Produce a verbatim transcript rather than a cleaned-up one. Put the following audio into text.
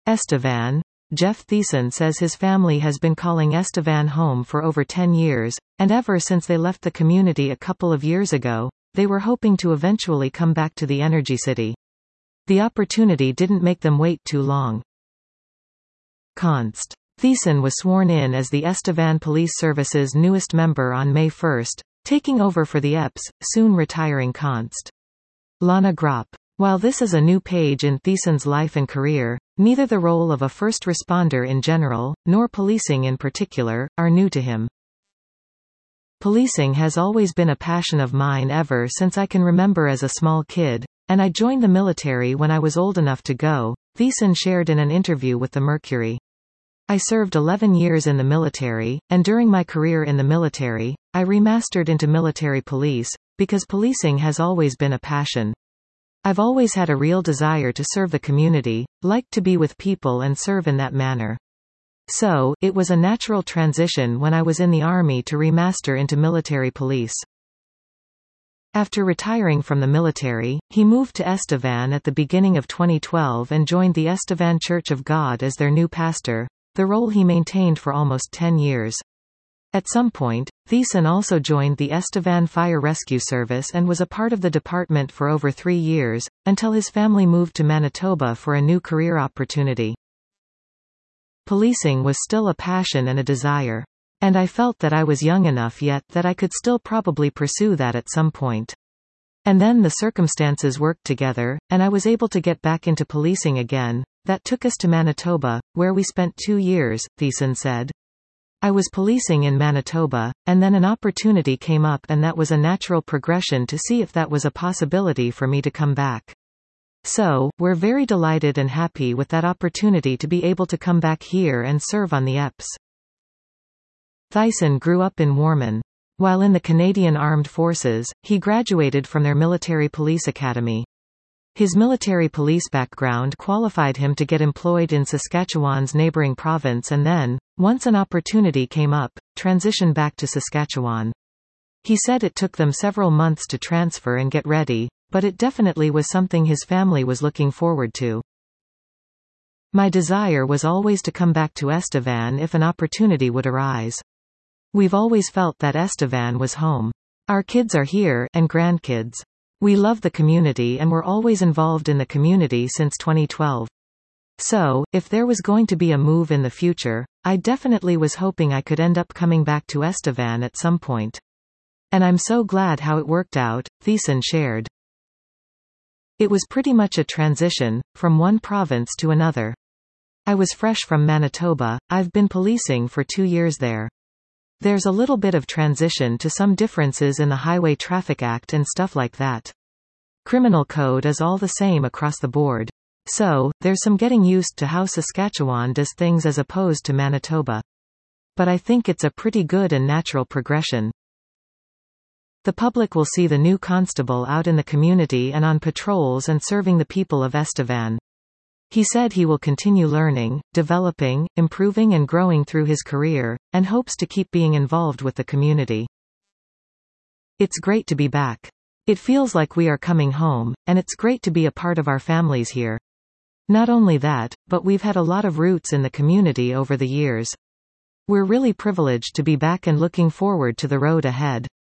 Estevan. Jeff Thiessen says his family has been calling Estevan home for over ten years, and ever since they left the community a couple of years ago, they were hoping to eventually come back to the Energy City. The opportunity didn't make them wait too long. Const. Thiessen was sworn in as the Estevan Police Service's newest member on May first, taking over for the E P S, soon retiring Const. Lana Gropp. While this is a new page in Thiessen's life and career, neither the role of a first responder in general, nor policing in particular, are new to him. Policing has always been a passion of mine ever since I can remember as a small kid, and I joined the military when I was old enough to go, Thiessen shared in an interview with the Mercury. I served eleven years in the military, and during my career in the military, I remastered into military police, because policing has always been a passion. I've always had a real desire to serve the community, liked to be with people and serve in that manner. So, it was a natural transition when I was in the Army to remaster into military police. After retiring from the military, he moved to Estevan at the beginning of twenty twelve and joined the Estevan Church of God as their new pastor, the role he maintained for almost ten years. At some point, Thiessen also joined the Estevan Fire Rescue Service and was a part of the department for over three years, until his family moved to Manitoba for a new career opportunity. Policing was still a passion and a desire. And I felt that I was young enough yet that I could still probably pursue that at some point. And then the circumstances worked together, and I was able to get back into policing again. That took us to Manitoba, where we spent two years, Thiessen said. I was policing in Manitoba, and then an opportunity came up and that was a natural progression to see if that was a possibility for me to come back. So, we're very delighted and happy with that opportunity to be able to come back here and serve on the E P S. Thiessen grew up in Warman. While in the Canadian Armed Forces, he graduated from their military police academy. His military police background qualified him to get employed in Saskatchewan's neighboring province and then, once an opportunity came up, transition back to Saskatchewan. He said it took them several months to transfer and get ready, but it definitely was something his family was looking forward to. My desire was always to come back to Estevan if an opportunity would arise. We've always felt that Estevan was home. Our kids are here, and grandkids. We love the community and were always involved in the community since twenty twelve. So, if there was going to be a move in the future, I definitely was hoping I could end up coming back to Estevan at some point. And I'm so glad how it worked out, Thiessen shared. It was pretty much a transition, from one province to another. I was fresh from Manitoba, I've been policing for two years there. There's a little bit of transition to some differences in the Highway Traffic Act and stuff like that. Criminal code is all the same across the board. So, there's some getting used to how Saskatchewan does things as opposed to Manitoba. But I think it's a pretty good and natural progression. The public will see the new constable out in the community and on patrols and serving the people of Estevan. He said he will continue learning, developing, improving and growing through his career, and hopes to keep being involved with the community. It's great to be back. It feels like we are coming home, and it's great to be a part of our families here. Not only that, but we've had a lot of roots in the community over the years. We're really privileged to be back and looking forward to the road ahead.